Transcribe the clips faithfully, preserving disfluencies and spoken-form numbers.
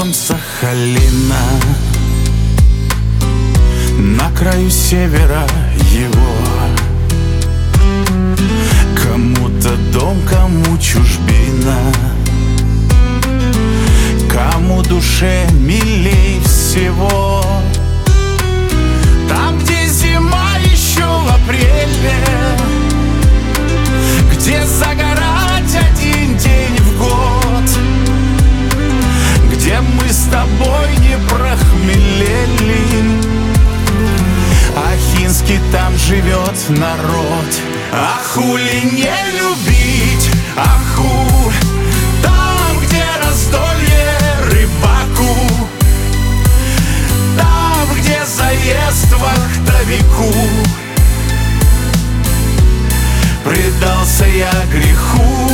небом Сахалина, на краю севера его. Кому-то дом, кому чужбина, кому душе милей всего. Там, где зима еще в апреле, где загорать один день в год, где мы с тобой не прохмелели. Ахинский там живет народ. Ахули не любить, аху, там, где раздолье рыбаку, там, где заезд вахтовику. Предался я греху.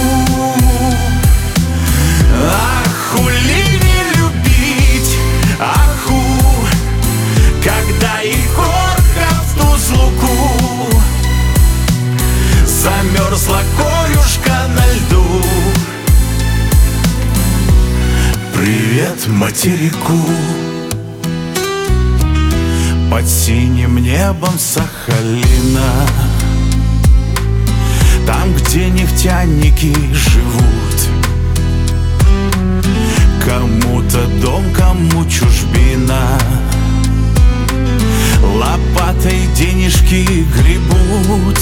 Ахули не любить, аху, когда Егорка в Тузлуку замерзла корюшка на льду. Привет материку. Под синим небом Сахалина, там, где нефтяники живут. Кому-то дом, кому чужбина, лопатой денежки гребут.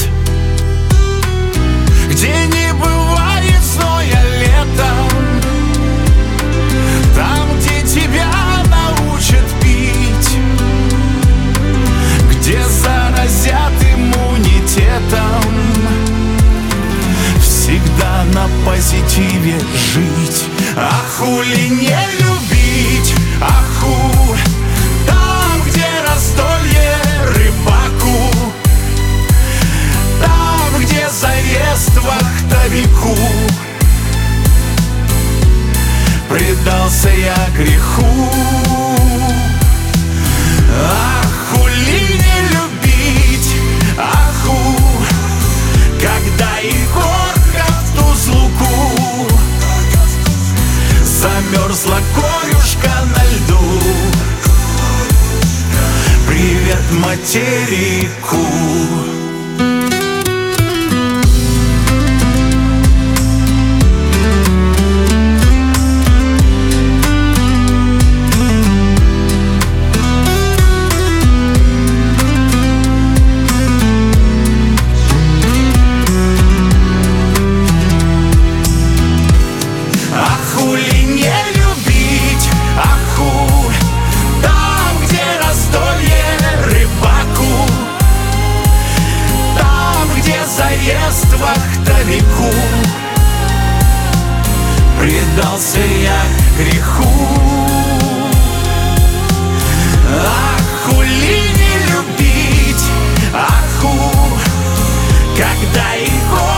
Где не бывает зноя летом, там, где тебя научат пить, где заразят иммунитетом, всегда на позитиве жить. Ахули не любить, аху, там, где раздолье рыбаку, там, где заезд вахтовику. Предался я греху. Ахули не любить, аху, когда Егорка в Тузлуку замерзла корюшка на льду. Привет материку. Заезд вахтовику. Предался я греху. Ахули не любить, аху, когда Егор